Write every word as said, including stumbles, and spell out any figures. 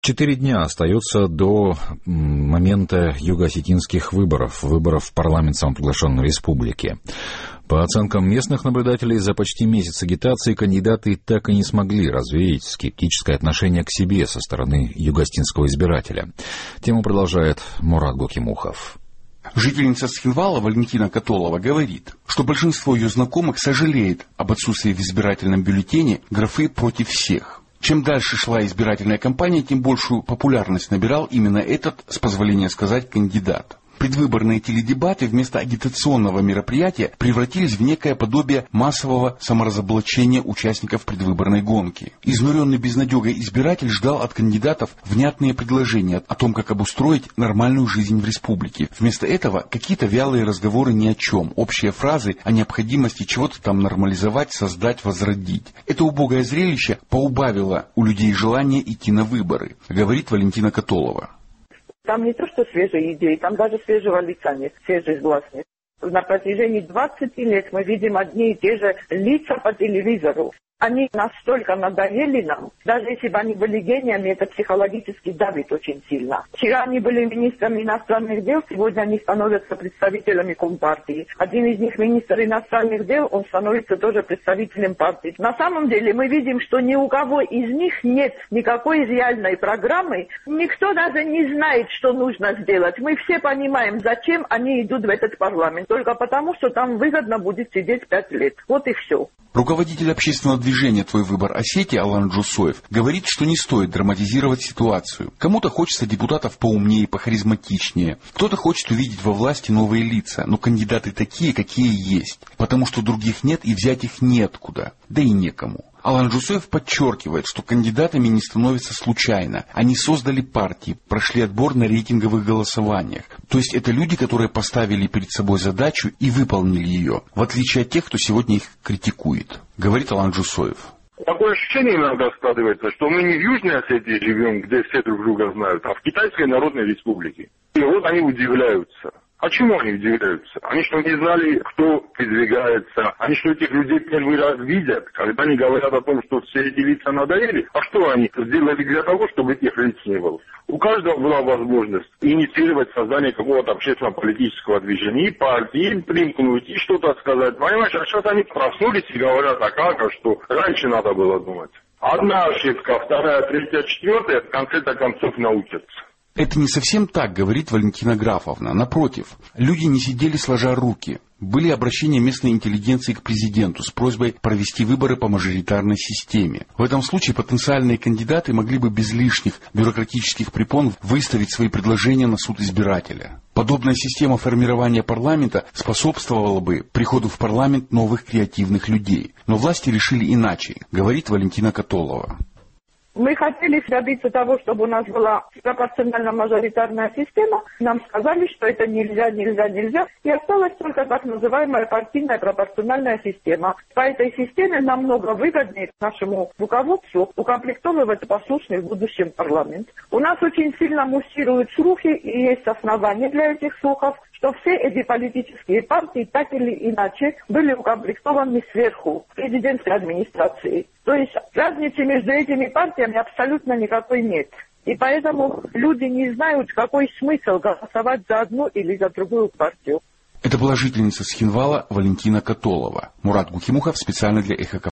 Четыре дня остается до момента юго-осетинских выборов, выборов в парламент самоприглашенной республики. По оценкам местных наблюдателей, за почти месяц агитации кандидаты так и не смогли развеять скептическое отношение к себе со стороны юго-осетинского избирателя. Тему продолжает Мурат Гукимухов. Жительница Схинвала Валентина Католова говорит, что большинство ее знакомых сожалеет об отсутствии в избирательном бюллетене графы «против всех». Чем дальше шла избирательная кампания, тем большую популярность набирал именно этот, с позволения сказать, кандидат. Предвыборные теледебаты вместо агитационного мероприятия превратились в некое подобие массового саморазоблачения участников предвыборной гонки. Изнуренный безнадегой избиратель ждал от кандидатов внятные предложения о том, как обустроить нормальную жизнь в республике. Вместо этого какие-то вялые разговоры ни о чем, общие фразы о необходимости чего-то там нормализовать, создать, возродить. Это убогое зрелище поубавило у людей желание идти на выборы, говорит Валентина Католова. Там не то, что свежие идеи, там даже свежего лица нет, свежих глаз нет. На протяжении двадцати лет мы видим одни и те же лица по телевизору. Они настолько надоели нам, даже если бы они были гениями, это психологически давит очень сильно. Вчера они были министрами иностранных дел, сегодня они становятся представителями Компартии. Один из них министр иностранных дел, он становится тоже представителем партии. На самом деле мы видим, что ни у кого из них нет никакой реальной программы. Никто даже не знает, что нужно сделать. Мы все понимаем, зачем они идут в этот парламент. Только потому, что там выгодно будет сидеть пять лет. Вот и все. Руководитель общественного движения «Твой выбор Осетии» Алан Джусоев говорит, что не стоит драматизировать ситуацию. Кому-то хочется депутатов поумнее, похаризматичнее. Кто-то хочет увидеть во власти новые лица, но кандидаты такие, какие есть. Потому что других нет и взять их неоткуда, да и некому. Алан Джусоев подчеркивает, что кандидатами не становятся случайно. Они создали партии, прошли отбор на рейтинговых голосованиях. То есть это люди, которые поставили перед собой задачу и выполнили ее, в отличие от тех, кто сегодня их критикует, говорит Алан Джусоев. Такое ощущение иногда складывается, что мы не в Южной Осетии живем, где все друг друга знают, а в Китайской Народной Республике. И вот они удивляются. А чему они удивляются? Они что, не знали, кто выдвигается? Они что, этих людей первый раз видят, когда они говорят о том, что все эти лица надоели? А что они сделали для того, чтобы этих лиц не было? У каждого была возможность инициировать создание какого-то общественно-политического движения, и партии, им примкнуть, и что-то сказать. Понимаешь, а сейчас они проснулись и говорят, а как, а что? Раньше надо было думать. Одна ошибка, вторая, третья, четвертая, в конце-то концов научатся. Это не совсем так, говорит Валентина Графовна. Напротив, люди не сидели сложа руки. Были обращения местной интеллигенции к президенту с просьбой провести выборы по мажоритарной системе. В этом случае потенциальные кандидаты могли бы без лишних бюрократических препон выставить свои предложения на суд избирателя. Подобная система формирования парламента способствовала бы приходу в парламент новых креативных людей. Но власти решили иначе, говорит Валентина Католова. Мы хотели добиться того, чтобы у нас была пропорционально-мажоритарная система. Нам сказали, что это нельзя, нельзя, нельзя. И осталась только так называемая партийная пропорциональная система. По этой системе намного выгоднее нашему руководству укомплектовывать послушный в будущем парламент. У нас очень сильно муссируют слухи, и есть основания для этих слухов, что все эти политические партии так или иначе были укомплектованы сверху президентской администрацией. То есть разницы между этими партиями абсолютно никакой нет. И поэтому люди не знают, какой смысл голосовать за одну или за другую партию. Это была жительница Схинвала Валентина Католова. Мурат Гукимухов специально для Эхо.